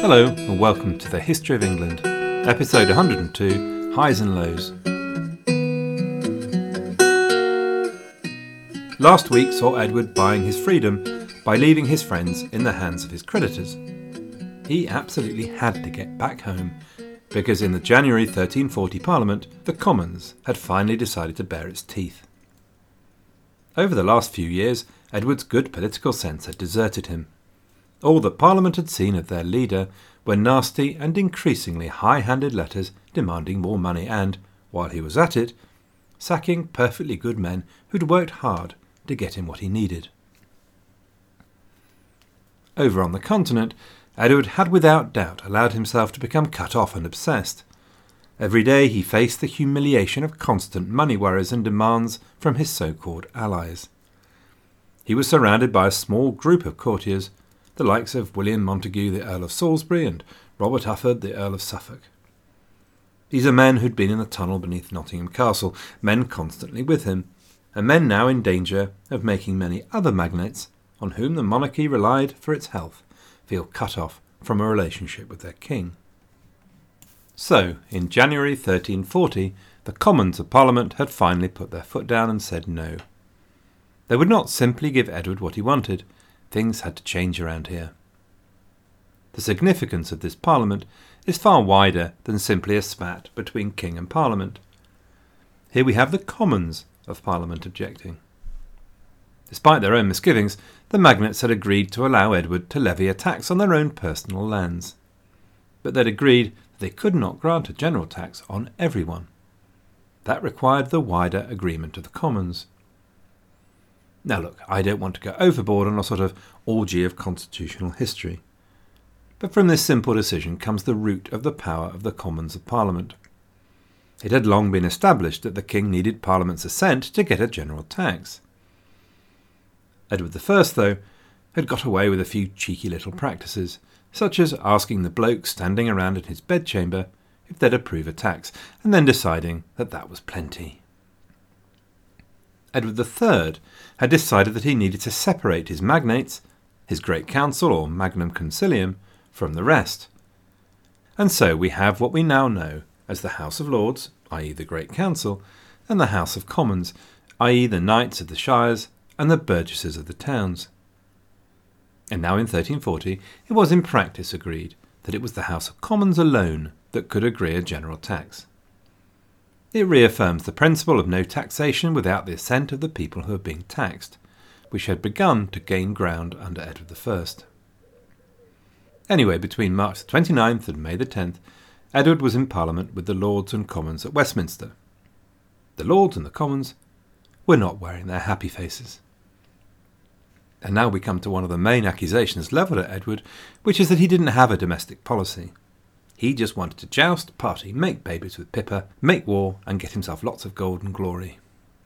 Hello and welcome to the History of England, episode 102, Highs and Lows. Last week saw Edward buying his freedom by leaving his friends in the hands of his creditors. He absolutely had to get back home, because in the January 1340 Parliament, the Commons had finally decided to bare its teeth. Over the last few years, Edward's good political sense had deserted him. All that Parliament had seen of their leader were nasty and increasingly high-handed letters demanding more money and, while he was at it, sacking perfectly good men who'd worked hard to get him what he needed. Over on the continent, Edward had without doubt allowed himself to become cut off and obsessed. Every day he faced the humiliation of constant money worries and demands from his so-called allies. He was surrounded by a small group of courtiers, the likes of William Montagu, the Earl of Salisbury, and Robert Ufford, the Earl of Suffolk. These are men who'd been in the tunnel beneath Nottingham Castle, men constantly with him, and men now in danger of making many other magnates, on whom the monarchy relied for its health, feel cut off from a relationship with their king. So, in January 1340, the Commons of Parliament had finally put their foot down and said no. They would not simply give Edward what he wanted. Things had to change around here. The significance of this Parliament is far wider than simply a spat between King and Parliament. Here we have the Commons of Parliament objecting. Despite their own misgivings, the magnates had agreed to allow Edward to levy a tax on their own personal lands. But they'd agreed that they could not grant a general tax on everyone. That required the wider agreement of the Commons. Now look, I don't want to go overboard on a sort of orgy of constitutional history. But from this simple decision comes the root of the power of the Commons of Parliament. It had long been established that the king needed Parliament's assent to get a general tax. Edward I, though, had got away with a few cheeky little practices, such as asking the bloke standing around in his bedchamber if they'd approve a tax, and then deciding that that was plenty. Edward III had decided that he needed to separate his magnates, his Great Council or Magnum Concilium, from the rest. And so we have what we now know as the House of Lords, i.e. the Great Council, and the House of Commons, i.e. the knights of the shires and the burgesses of the towns. And now in 1340 it was in practice agreed that it was the House of Commons alone that could agree a general tax. It reaffirms the principle of no taxation without the assent of the people who are being taxed, which had begun to gain ground under Edward I. Anyway, between March the 29th and May the 10th, Edward was in Parliament with the Lords and Commons at Westminster. The Lords and the Commons were not wearing their happy faces. And now we come to one of the main accusations levelled at Edward, which is that he didn't have a domestic policy. He just wanted to joust, party, make babies with Pippa, make war, and get himself lots of gold and glory.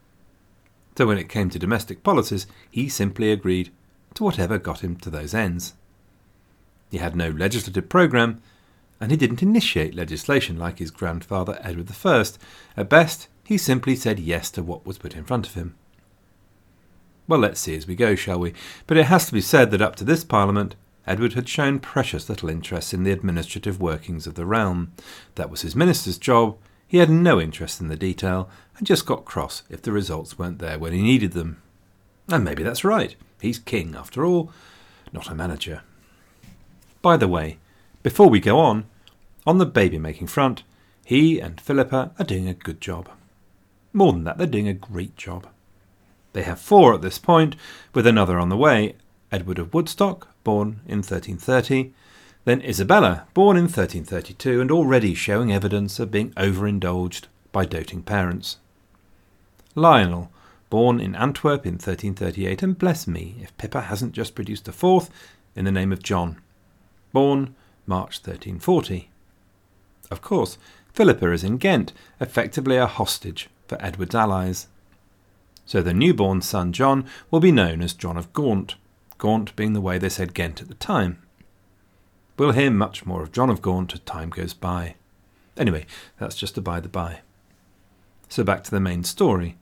So when it came to domestic policies, he simply agreed to whatever got him to those ends. He had no legislative programme, and he didn't initiate legislation like his grandfather Edward I. At best, he simply said yes to what was put in front of him. Well, let's see as we go, shall we? But it has to be said that up to this Parliament, Edward had shown precious little interest in the administrative workings of the realm. That was his minister's job. He had no interest in the detail, and just got cross if the results weren't there when he needed them. And maybe that's right. He's king, after all, not a manager. By the way, before we go on the baby-making front, he and Philippa are doing a good job. More than that, they're doing a great job. They have 4 at this point, with another on the way: Edward of Woodstock, born in 1330, then Isabella, born in 1332, and already showing evidence of being overindulged by doting parents. Lionel, born in Antwerp in 1338, and bless me if Pippa hasn't just produced a 4th in the name of John, born March 1340. Of course, Philippa is in Ghent, effectively a hostage for Edward's allies. So the newborn son John will be known as John of Gaunt, Gaunt being the way they said Ghent at the time. We'll hear much more of John of Gaunt as time goes by. Anyway, that's just a by-the-by. So back to the main story.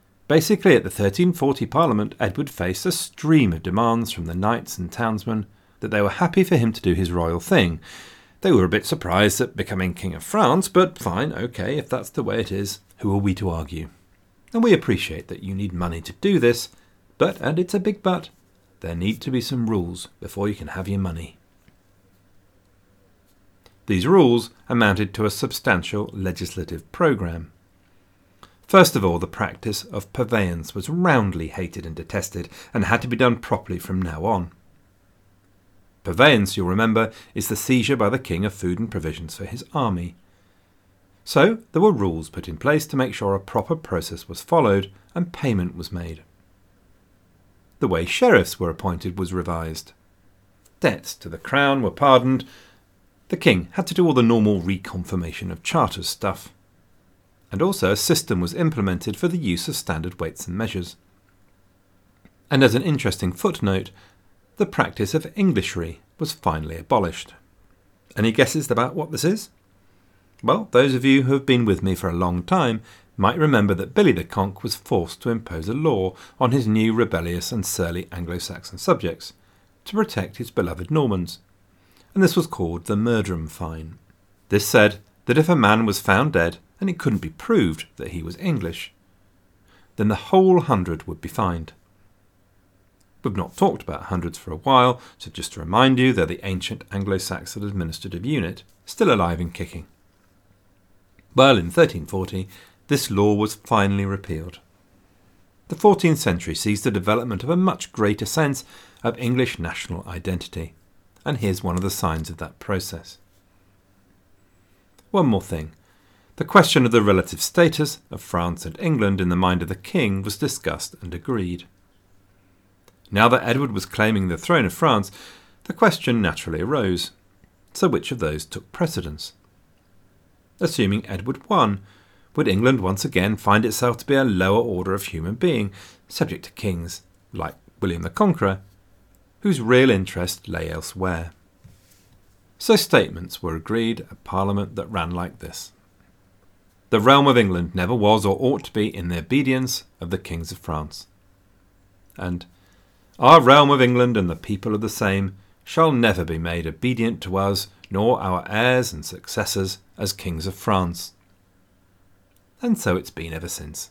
Basically, at the 1340 Parliament, Edward faced a stream of demands from the knights and townsmen that they were happy for him to do his royal thing. They were a bit surprised at becoming King of France, but fine, okay, if that's the way it is, who are we to argue? And we appreciate that you need money to do this, but, and it's a big but, there need to be some rules before you can have your money. These rules amounted to a substantial legislative programme. First of all, the practice of purveyance was roundly hated and detested, and had to be done properly from now on. Purveyance, you'll remember, is the seizure by the king of food and provisions for his army. So there were rules put in place to make sure a proper process was followed and payment was made. The way sheriffs were appointed was revised. Debts to the crown were pardoned. The king had to do all the normal reconfirmation of charters stuff. And also a system was implemented for the use of standard weights and measures. And as an interesting footnote, the practice of Englishry was finally abolished. Any guesses about what this is? Well, those of you who have been with me for a long time might remember that Billy the Conk was forced to impose a law on his new rebellious and surly Anglo-Saxon subjects to protect his beloved Normans, and this was called the Murderum fine. This said that if a man was found dead and it couldn't be proved that he was English, then the whole 100 would be fined. We've not talked about hundreds for a while, so just to remind you, they're the ancient Anglo-Saxon administrative unit, still alive and kicking. Well, in 1340, this law was finally repealed. The 14th century sees the development of a much greater sense of English national identity, and here's one of the signs of that process. One more thing. The question of the relative status of France and England in the mind of the king was discussed and agreed. Now that Edward was claiming the throne of France, the question naturally arose. So which of those took precedence? Assuming Edward won, would England once again find itself to be a lower order of human being, subject to kings, like William the Conqueror, whose real interest lay elsewhere? So statements were agreed at Parliament that ran like this. The realm of England never was or ought to be in the obedience of the kings of France. And our realm of England and the people of the same shall never be made obedient to us, nor our heirs and successors as kings of France. And so it's been ever since.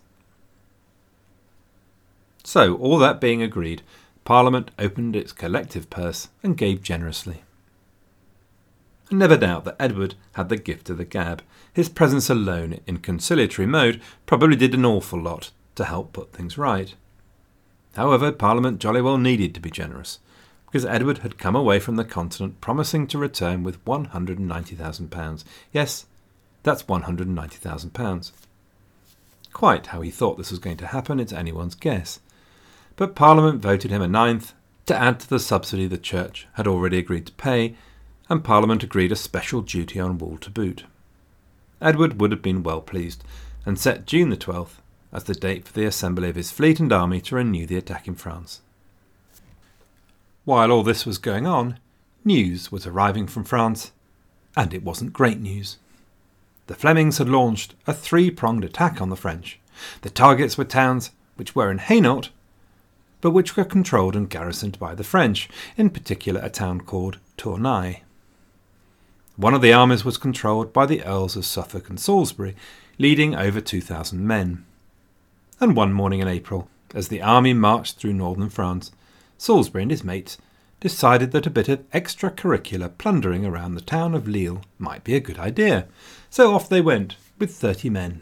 So, all that being agreed, Parliament opened its collective purse and gave generously. And never doubt that Edward had the gift of the gab. His presence alone in conciliatory mode probably did an awful lot to help put things right. However, Parliament jolly well needed to be generous, because Edward had come away from the continent promising to return with £190,000. Yes, that's £190,000. Quite how he thought this was going to happen, it's anyone's guess. But Parliament voted him a ninth to add to the subsidy the Church had already agreed to pay, and Parliament agreed a special duty on wool to boot. Edward would have been well pleased, and set June the 12th as the date for the assembly of his fleet and army to renew the attack in France. While all this was going on, news was arriving from France, and it wasn't great news. The Flemings had launched a three-pronged attack on the French. The targets were towns which were in Hainault, but which were controlled and garrisoned by the French, in particular a town called Tournai. One of the armies was controlled by the Earls of Suffolk and Salisbury, leading over 2,000 men. And one morning in April, as the army marched through northern France, Salisbury and his mates decided that a bit of extracurricular plundering around the town of Lille might be a good idea, so off they went with 30 men.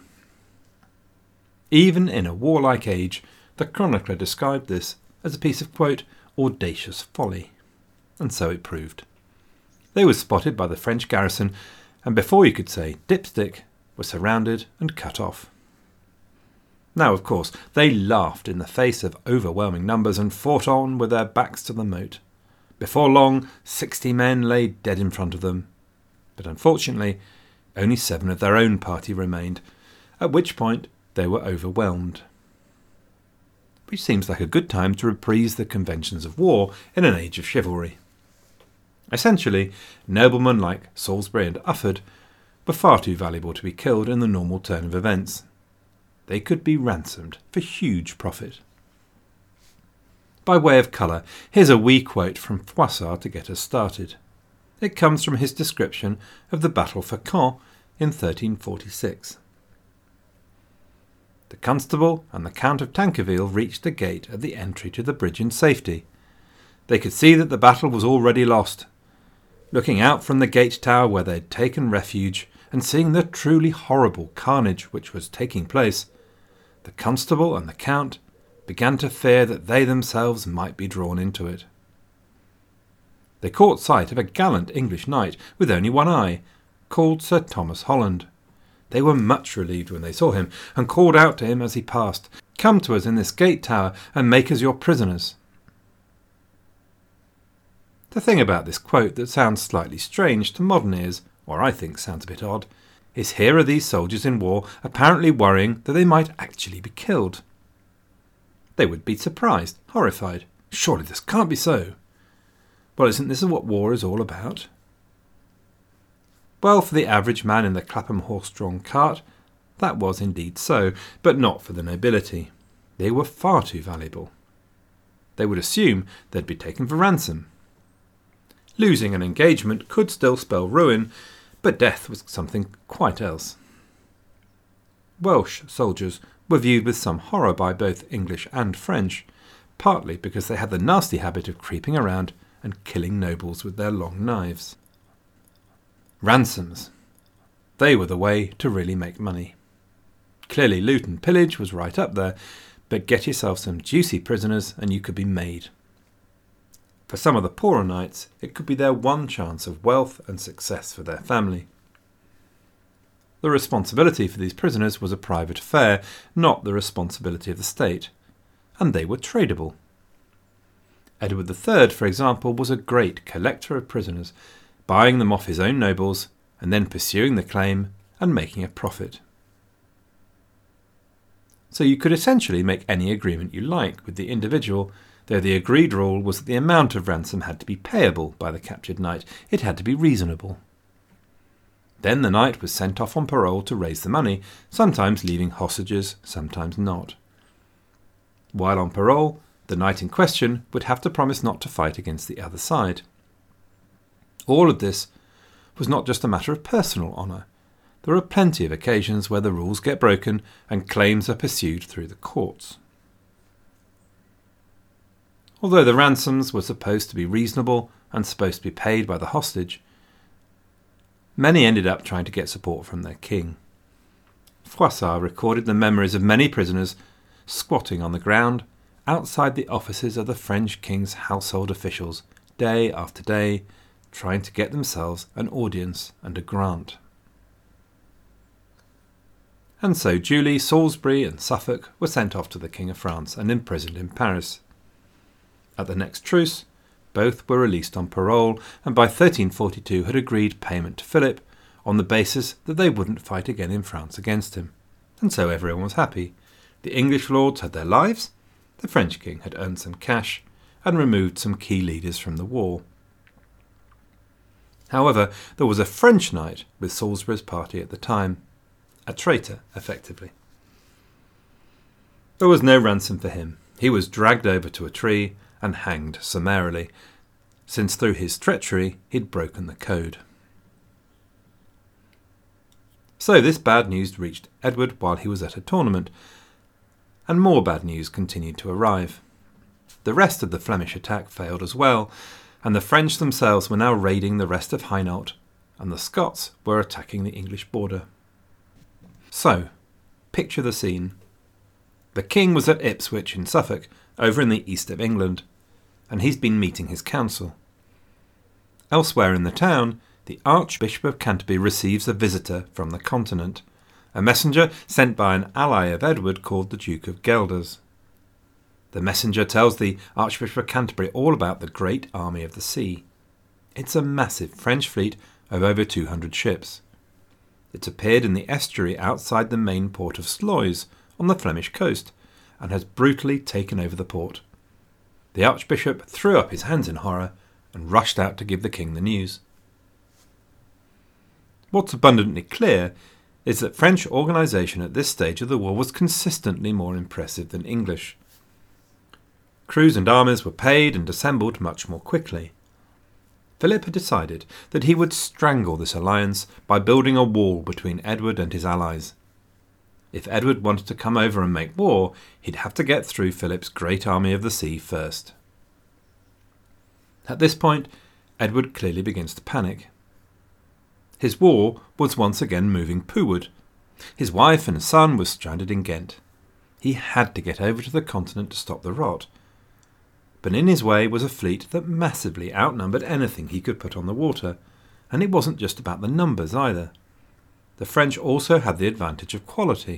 Even in a warlike age, the chronicler described this as a piece of, quote, audacious folly, and so it proved. They were spotted by the French garrison, and before you could say dipstick, were surrounded and cut off. Now, of course, they laughed in the face of overwhelming numbers and fought on with their backs to the moat. Before long, 60 men lay dead in front of them, but unfortunately, only 7 of their own party remained, at which point they were overwhelmed. Which seems like a good time to reprise the conventions of war in an age of chivalry. Essentially, noblemen like Salisbury and Ufford were far too valuable to be killed in the normal turn of events. They could be ransomed for huge profit. By way of colour, here's a wee quote from Froissart to get us started. It comes from his description of the battle for Caen in 1346. The constable and the Count of Tancarville reached the gate at the entry to the bridge in safety. They could see that the battle was already lost. Looking out from the gate tower where they had taken refuge, and seeing the truly horrible carnage which was taking place, the constable and the count began to fear that they themselves might be drawn into it. They caught sight of a gallant English knight with only one eye, called Sir Thomas Holland. They were much relieved when they saw him, and called out to him as he passed, "Come to us in this gate tower, and make us your prisoners." The thing about this quote that sounds slightly strange to modern ears, or I think sounds a bit odd, is here are these soldiers in war apparently worrying that they might actually be killed. They would be surprised, horrified. Surely this can't be so. Well, isn't this what war is all about? Well, for the average man in the Clapham horse-drawn cart, that was indeed so, but not for the nobility. They were far too valuable. They would assume they'd be taken for ransom. Losing an engagement could still spell ruin, but death was something quite else. Welsh soldiers were viewed with some horror by both English and French, partly because they had the nasty habit of creeping around and killing nobles with their long knives. Ransoms. They were the way to really make money. Clearly loot and pillage was right up there, but get yourself some juicy prisoners and you could be made. For some of the poorer knights, it could be their one chance of wealth and success for their family. The responsibility for these prisoners was a private affair, not the responsibility of the state, and they were tradable. Edward III, for example, was a great collector of prisoners, buying them off his own nobles and then pursuing the claim and making a profit. So you could essentially make any agreement you like with the individual, though the agreed rule was that the amount of ransom had to be payable by the captured knight. It had to be reasonable. Then the knight was sent off on parole to raise the money, sometimes leaving hostages, sometimes not. While on parole, the knight in question would have to promise not to fight against the other side. All of this was not just a matter of personal honour. There are plenty of occasions where the rules get broken and claims are pursued through the courts. Although the ransoms were supposed to be reasonable and supposed to be paid by the hostage, many ended up trying to get support from their king. Froissart recorded the memories of many prisoners squatting on the ground outside the offices of the French king's household officials, day after day, trying to get themselves an audience and a grant. And so duly Salisbury and Suffolk were sent off to the King of France and imprisoned in Paris. At the next truce, both were released on parole, and by 1342 had agreed payment to Philip on the basis that they wouldn't fight again in France against him. And so everyone was happy. The English lords had their lives, the French king had earned some cash, and removed some key leaders from the war. However, there was a French knight with Salisbury's party at the time, a traitor, effectively. There was no ransom for him. He was dragged over to a tree and hanged summarily, since through his treachery he'd broken the code. So this bad news reached Edward while he was at a tournament, and more bad news continued to arrive. The rest of the Flemish attack failed as well, and the French themselves were now raiding the rest of Hainault, and the Scots were attacking the English border. So, picture the scene. The king was at Ipswich in Suffolk, over in the east of England, and he's been meeting his council. Elsewhere in the town, the Archbishop of Canterbury receives a visitor from the continent, a messenger sent by an ally of Edward called the Duke of Guelders. The messenger tells the Archbishop of Canterbury all about the great army of the sea. It's a massive French fleet of over 200 ships. It's appeared in the estuary outside the main port of Sluys on the Flemish coast, and has brutally taken over the port. The Archbishop threw up his hands in horror and rushed out to give the king the news. What's abundantly clear is that French organisation at this stage of the war was consistently more impressive than English. Crews and armies were paid and assembled much more quickly. Philip had decided that he would strangle this alliance by building a wall between Edward and his allies. If Edward wanted to come over and make war, he'd have to get through Philip's great army of the sea first. At this point, Edward clearly begins to panic. His war was once again moving pooward. His wife and son were stranded in Ghent. He had to get over to the continent to stop the rot. But in his way was a fleet that massively outnumbered anything he could put on the water, and it wasn't just about the numbers either. The French also had the advantage of quality.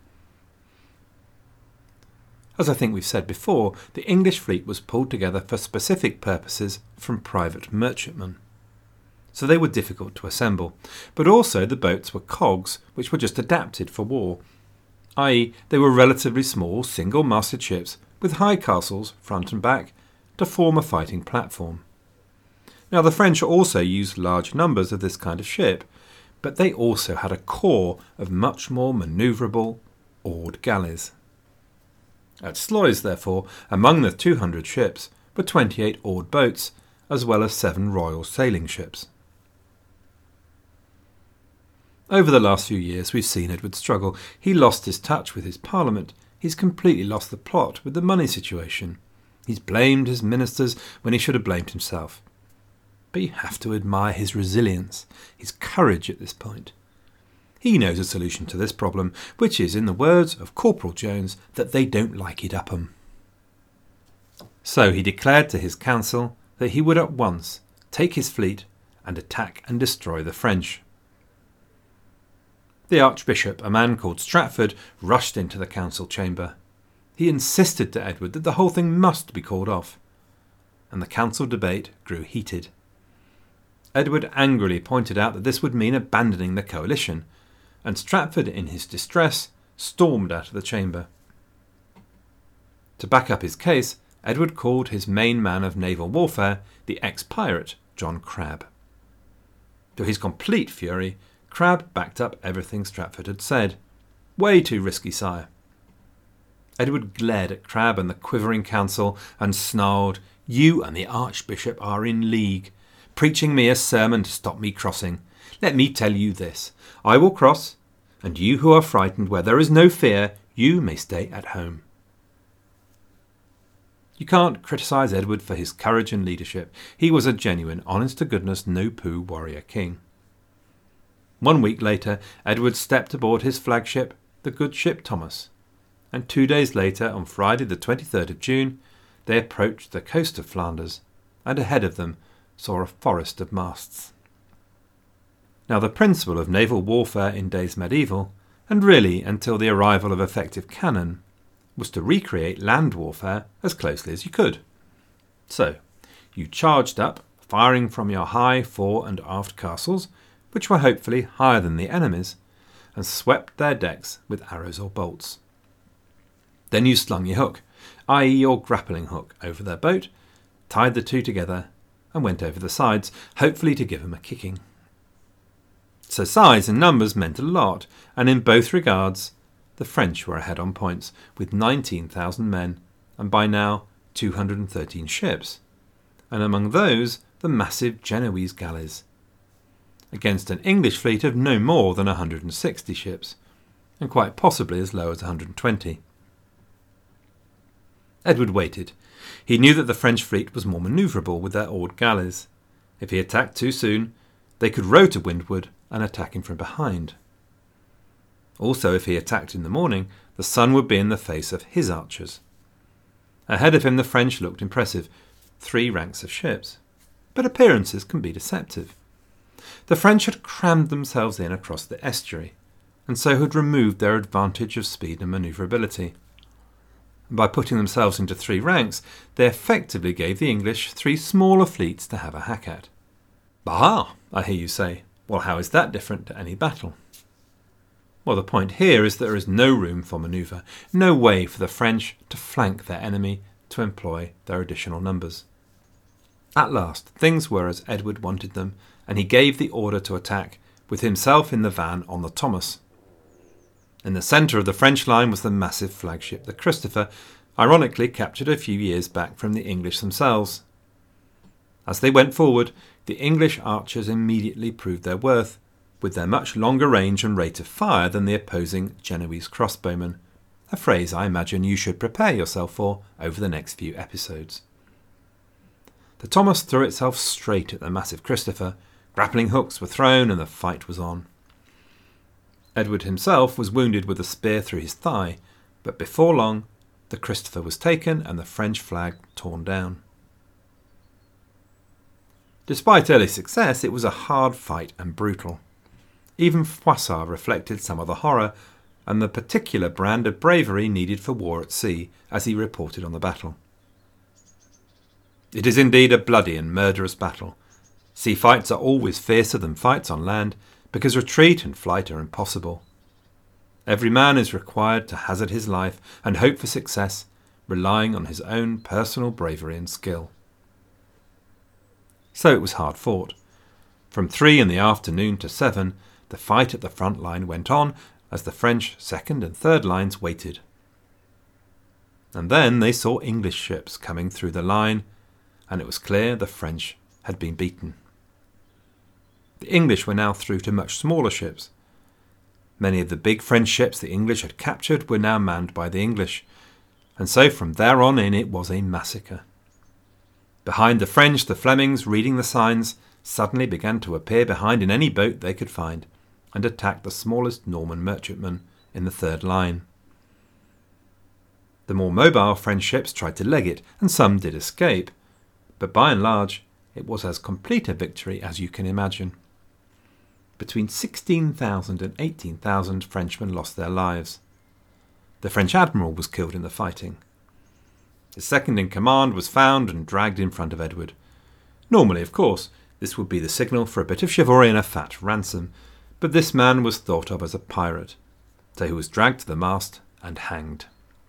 As I think we've said before, the English fleet was pulled together for specific purposes from private merchantmen. So they were difficult to assemble, but also the boats were cogs which were just adapted for war, i.e. they were relatively small single-masted ships with high castles, front and back, to form a fighting platform. Now the French also used large numbers of this kind of ship, but they also had a core of much more manoeuvrable, oared galleys. At Sluys, therefore, among the 200 ships were 28 oared boats, as well as 7 royal sailing ships. Over the last few years we've seen Edward struggle. He lost his touch with his parliament. He's completely lost the plot with the money situation. He's blamed his ministers when he should have blamed himself. But you have to admire his resilience, his courage at this point. He knows a solution to this problem, which is, in the words of Corporal Jones, that they don't like it up 'em. So he declared to his council that he would at once take his fleet and attack and destroy the French. The Archbishop, a man called Stratford, rushed into the council chamber. He insisted to Edward that the whole thing must be called off, and the council debate grew heated. Edward angrily pointed out that this would mean abandoning the coalition, and Stratford, in his distress, stormed out of the chamber. To back up his case, Edward called his main man of naval warfare the ex-pirate John Crabbe. To his complete fury, Crabbe backed up everything Stratford had said. Way too risky, sire. Edward glared at Crabbe and the quivering council and snarled, "You and the Archbishop are in league, preaching me a sermon to stop me crossing. Let me tell you this. I will cross, and you who are frightened where there is no fear, you may stay at home." You can't criticise Edward for his courage and leadership. He was a genuine, honest-to-goodness, no-poo warrior king. 1 week later, Edward stepped aboard his flagship, the good ship Thomas, and 2 days later, on Friday the 23rd of June, they approached the coast of Flanders, and ahead of them saw a forest of masts. Now the principle of naval warfare in days medieval, and really until the arrival of effective cannon, was to recreate land warfare as closely as you could. So, you charged up, firing from your high fore and aft castles, which were hopefully higher than the enemy's, and swept their decks with arrows or bolts. Then you slung your hook, i.e. your grappling hook, over their boat, tied the two together, and went over the sides, hopefully to give them a kicking. So size and numbers meant a lot, and in both regards, the French were ahead on points, with 19,000 men, and by now 213 ships, and among those the massive Genoese galleys, against an English fleet of no more than 160 ships, and quite possibly as low as 120. Edward waited. He knew that the French fleet was more manoeuvrable with their oared galleys. If he attacked too soon, they could row to windward and attack him from behind. Also, if he attacked in the morning, the sun would be in the face of his archers. Ahead of him the French looked impressive, 3 ranks of ships. But appearances can be deceptive. The French had crammed themselves in across the estuary, and so had removed their advantage of speed and manoeuvrability. By putting themselves into 3 ranks, they effectively gave the English 3 smaller fleets to have a hack at. Aha, I hear you say. Well, how is that different to any battle? Well, the point here is that there is no room for manoeuvre, no way for the French to flank their enemy to employ their additional numbers. At last, things were as Edward wanted them, and he gave the order to attack, with himself in the van on the Thomas. In the centre of the French line was the massive flagship, the Christopher, ironically captured a few years back from the English themselves. As they went forward, the English archers immediately proved their worth, with their much longer range and rate of fire than the opposing Genoese crossbowmen, a phrase I imagine you should prepare yourself for over the next few episodes. The Thomas threw itself straight at the massive Christopher, grappling hooks were thrown and the fight was on. Edward himself was wounded with a spear through his thigh, but before long the Christopher was taken and the French flag torn down. Despite early success, it was a hard fight and brutal. Even Froissart reflected some of the horror and the particular brand of bravery needed for war at sea, as he reported on the battle. It is indeed a bloody and murderous battle. Sea fights are always fiercer than fights on land, because retreat and flight are impossible. Every man is required to hazard his life and hope for success, relying on his own personal bravery and skill. So it was hard fought. From 3 in the afternoon to 7, the fight at the front line went on as the French second and third lines waited. And then they saw English ships coming through the line, and it was clear the French had been beaten. The English were now through to much smaller ships. Many of the big French ships the English had captured were now manned by the English, and so from there on in it was a massacre. Behind the French, the Flemings, reading the signs, suddenly began to appear behind in any boat they could find, and attack the smallest Norman merchantmen in the third line. The more mobile French ships tried to leg it, and some did escape, but by and large it was as complete a victory as you can imagine. Between 16,000 and 18,000 Frenchmen lost their lives. The French admiral was killed in the fighting. His second in command was found and dragged in front of Edward. Normally, of course, this would be the signal for a bit of chivalry and a fat ransom, but this man was thought of as a pirate, so he was dragged to the mast and hanged.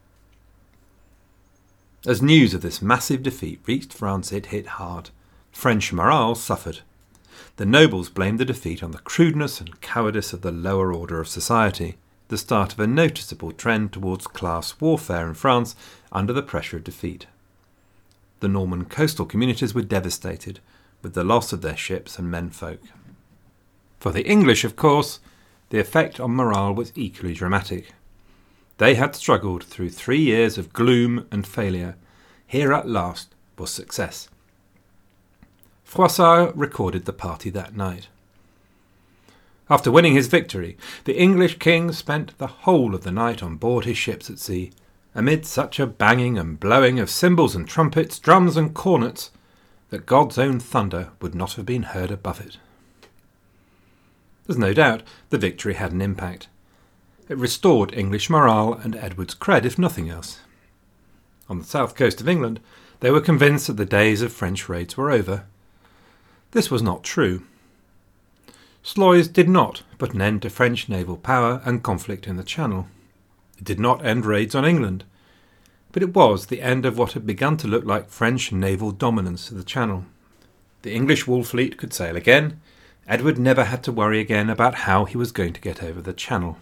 As news of this massive defeat reached France, it hit hard. French morale suffered. The nobles blamed the defeat on the crudeness and cowardice of the lower order of society, the start of a noticeable trend towards class warfare in France under the pressure of defeat. The Norman coastal communities were devastated, with the loss of their ships and menfolk. For the English, of course, the effect on morale was equally dramatic. They had struggled through 3 years of gloom and failure. Here at last was success. Froissart recorded the party that night. After winning his victory, the English king spent the whole of the night on board his ships at sea, amid such a banging and blowing of cymbals and trumpets, drums and cornets, that God's own thunder would not have been heard above it. There's no doubt the victory had an impact. It restored English morale and Edward's cred, if nothing else. On the south coast of England, they were convinced that the days of French raids were over. This was not true. Sluys did not put an end to French naval power and conflict in the Channel. It did not end raids on England, but it was the end of what had begun to look like French naval dominance of the Channel. The English war fleet could sail again. Edward never had to worry again about how he was going to get over the Channel.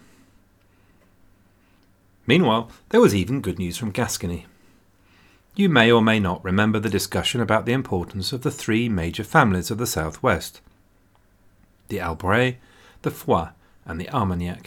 Meanwhile, there was even good news from Gascony. You may or may not remember the discussion about the importance of the 3 major families of the southwest: the Albret, the Foix, and the Armagnac.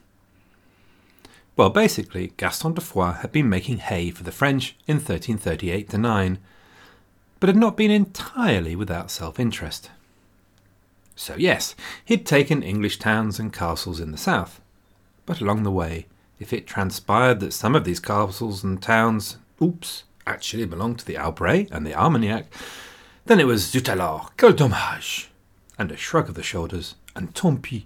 Well, basically, Gaston de Foix had been making hay for the French in 1338-9, but had not been entirely without self-interest. So yes, he'd taken English towns and castles in the south, but along the way, if it transpired that some of these castles and towns, actually belonged to the Albret and the Armagnac, then it was zut alors, quel dommage, and a shrug of the shoulders, and tant pis.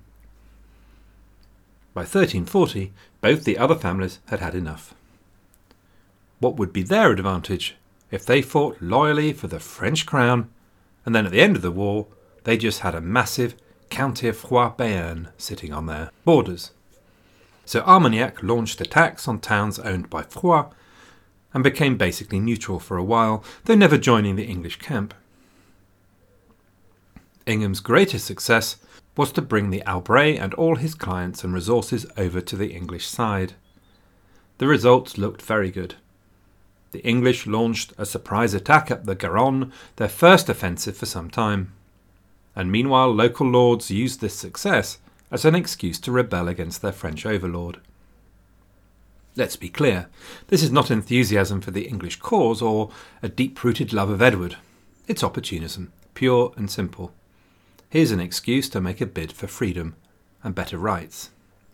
By 1340, both the other families had had enough. What would be their advantage if they fought loyally for the French crown, and then at the end of the war, they just had a massive County of Foix-Béarn sitting on their borders? So Armagnac launched attacks on towns owned by Foix, and became basically neutral for a while, though never joining the English camp. Ingham's greatest success was to bring the Albret and all his clients and resources over to the English side. The results looked very good. The English launched a surprise attack at the Garonne, their first offensive for some time. And meanwhile local lords used this success as an excuse to rebel against their French overlord. Let's be clear, this is not enthusiasm for the English cause or a deep-rooted love of Edward. It's opportunism, pure and simple. Here's an excuse to make a bid for freedom and better rights.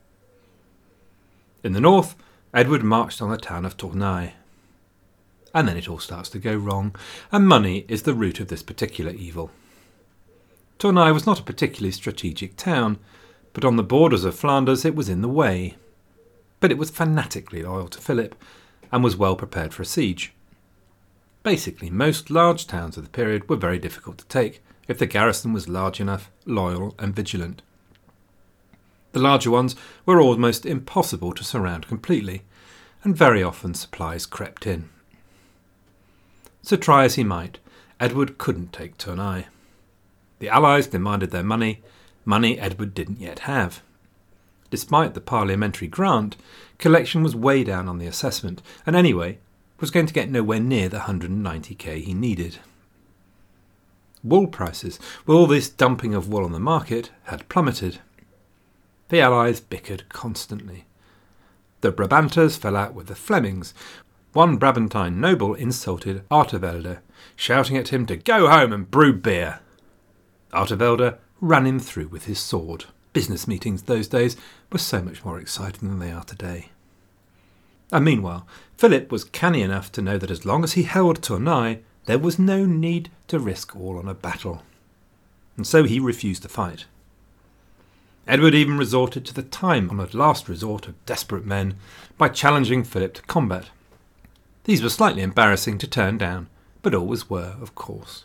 In the north, Edward marched on the town of Tournai. And then it all starts to go wrong, and money is the root of this particular evil. Tournai was not a particularly strategic town, but on the borders of Flanders it was in the way. But it was fanatically loyal to Philip, and was well prepared for a siege. Basically, most large towns of the period were very difficult to take, if the garrison was large enough, loyal and vigilant. The larger ones were almost impossible to surround completely, and very often supplies crept in. So try as he might, Edward couldn't take Tournai. The Allies demanded their money Edward didn't yet have. Despite the parliamentary grant, collection was way down on the assessment, and anyway, was going to get nowhere near the 190k he needed. Wool prices, with all this dumping of wool on the market, had plummeted. The Allies bickered constantly. The Brabanters fell out with the Flemings. One Brabantine noble insulted Artevelde, shouting at him to go home and brew beer. Artevelde ran him through with his sword. Business meetings those days were so much more exciting than they are today. And meanwhile, Philip was canny enough to know that as long as he held Tournai, there was no need to risk all on a battle. And so he refused to fight. Edward even resorted to the time-honoured last resort of desperate men by challenging Philip to combat. These were slightly embarrassing to turn down, but always were, of course.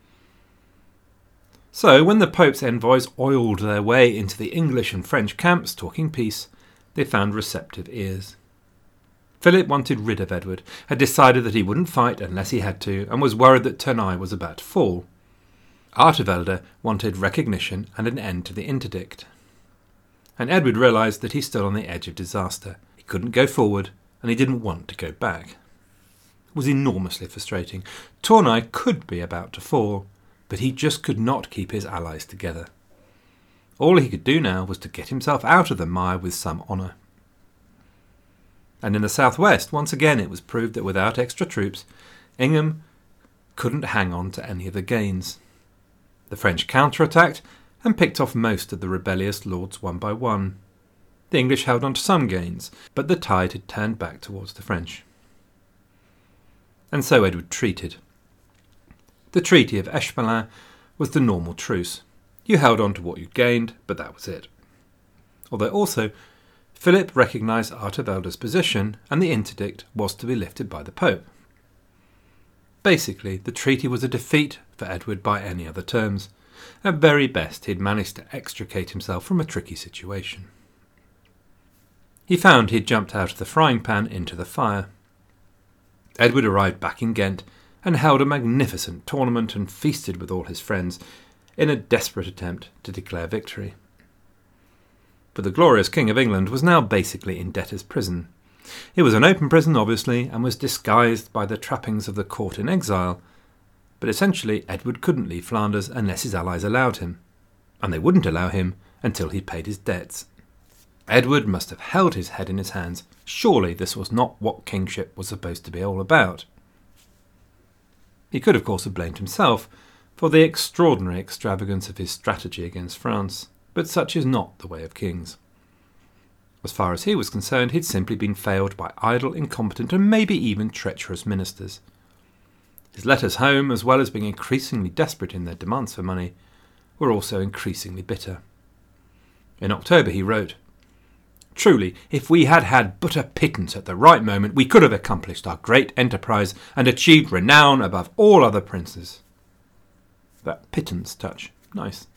So, when the Pope's envoys oiled their way into the English and French camps talking peace, they found receptive ears. Philip wanted rid of Edward, had decided that he wouldn't fight unless he had to, and was worried that Tournai was about to fall. Artevelde wanted recognition and an end to the interdict. And Edward realised that he stood on the edge of disaster. He couldn't go forward, and he didn't want to go back. It was enormously frustrating. Tournai could be about to fall, but he just could not keep his allies together. All he could do now was to get himself out of the mire with some honour. And in the southwest, once again it was proved that without extra troops, Ingham couldn't hang on to any of the gains. The French counterattacked and picked off most of the rebellious lords one by one. The English held on to some gains, but the tide had turned back towards the French. And so Edward treated. The Treaty of Espelin was the normal truce. You held on to what you'd gained, but that was it. Although also, Philip recognised Artevelde's position, and the interdict was to be lifted by the Pope. Basically, the treaty was a defeat for Edward by any other terms. At very best, he'd managed to extricate himself from a tricky situation. He found he'd jumped out of the frying pan into the fire. Edward arrived back in Ghent and held a magnificent tournament and feasted with all his friends in a desperate attempt to declare victory. But the glorious King of England was now basically in debtor's prison. It was an open prison, obviously, and was disguised by the trappings of the court in exile, but essentially Edward couldn't leave Flanders unless his allies allowed him, and they wouldn't allow him until he'd paid his debts. Edward must have held his head in his hands. Surely this was not what kingship was supposed to be all about. He could, of course, have blamed himself for the extraordinary extravagance of his strategy against France, but such is not the way of kings. As far as he was concerned, he'd simply been failed by idle, incompetent, and maybe even treacherous ministers. His letters home, as well as being increasingly desperate in their demands for money, were also increasingly bitter. In October he wrote, "Truly, if we had had but a pittance at the right moment, we could have accomplished our great enterprise and achieved renown above all other princes." That pittance touch, nice.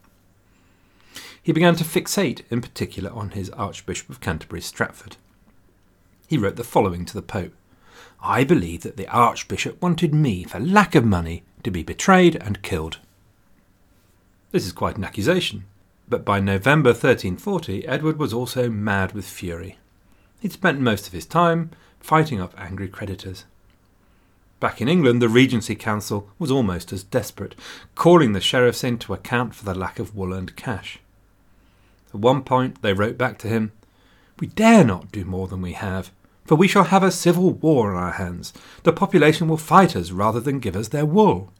He began to fixate in particular on his Archbishop of Canterbury, Stratford. He wrote the following to the Pope: "I believe that the Archbishop wanted me, for lack of money, to be betrayed and killed." This is quite an accusation, but by November 1340 Edward was also mad with fury. He'd spent most of his time fighting off angry creditors. Back in England, the Regency Council was almost as desperate, calling the sheriffs in to account for the lack of wool and cash. At one point they wrote back to him, "We dare not do more than we have, for we shall have a civil war on our hands. The population will fight us rather than give us their wool."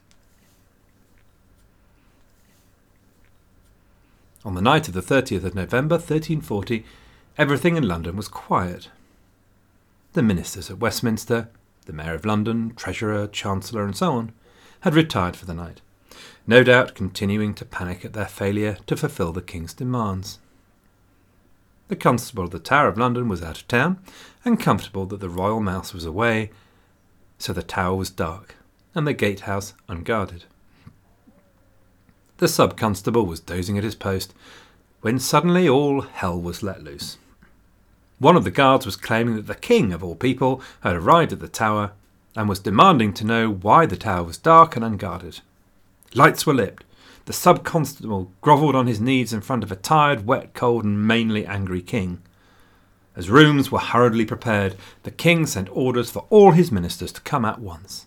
On the night of the 30th of November 1340, everything in London was quiet. The ministers at Westminster, the Mayor of London, Treasurer, Chancellor, and so on, had retired for the night, no doubt continuing to panic at their failure to fulfil the King's demands. The Constable of the Tower of London was out of town, and comfortable that the Royal Mouse was away, so the Tower was dark, and the gatehouse unguarded. The Sub-Constable was dozing at his post, when suddenly all hell was let loose. One of the guards was claiming that the King, of all people, had arrived at the tower and was demanding to know why the tower was dark and unguarded. Lights were lit. The Sub-Constable grovelled on his knees in front of a tired, wet, cold and mainly angry King. As rooms were hurriedly prepared, the King sent orders for all his ministers to come at once.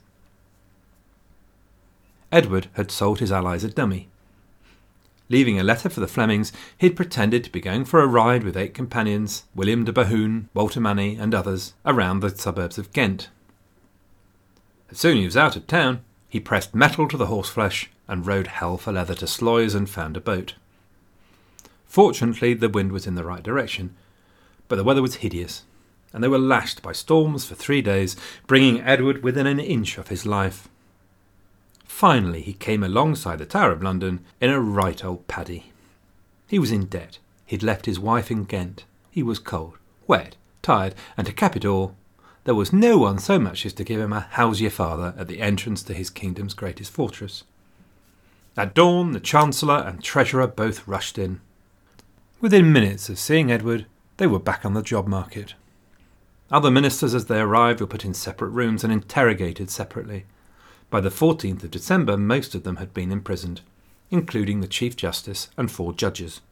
Edward had sold his allies a dummy. Leaving a letter for the Flemings, he had pretended to be going for a ride with 8 companions, William de Bohun, Walter Manny and others, around the suburbs of Ghent. As soon as he was out of town, he pressed metal to the horseflesh and rode hell for leather to Sluys and found a boat. Fortunately, the wind was in the right direction, but the weather was hideous, and they were lashed by storms for 3 days, bringing Edward within an inch of his life. Finally, he came alongside the Tower of London in a right old paddy. He was in debt. He'd left his wife in Ghent. He was cold, wet, tired, and to cap it all, there was no one so much as to give him a "How's your father" at the entrance to his kingdom's greatest fortress. At dawn, the Chancellor and Treasurer both rushed in. Within minutes of seeing Edward, they were back on the job market. Other ministers as they arrived were put in separate rooms and interrogated separately. By the 14th of December, most of them had been imprisoned, including the Chief Justice and 4 judges.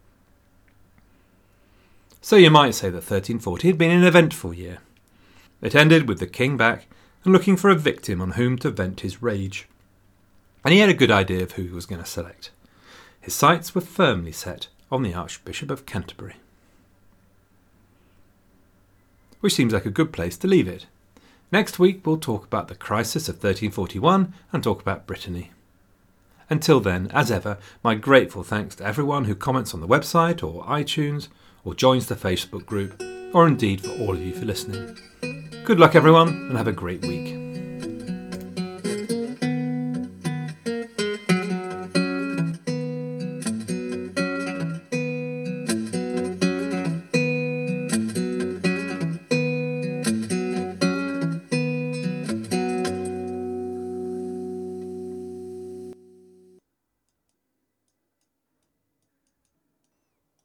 So you might say that 1340 had been an eventful year. It ended with the King back and looking for a victim on whom to vent his rage. And he had a good idea of who he was going to select. His sights were firmly set on the Archbishop of Canterbury. Which seems like a good place to leave it. Next week we'll talk about the crisis of 1341 and talk about Brittany. Until then, as ever, my grateful thanks to everyone who comments on the website or iTunes or joins the Facebook group, or indeed for all of you for listening. Good luck everyone and have a great week.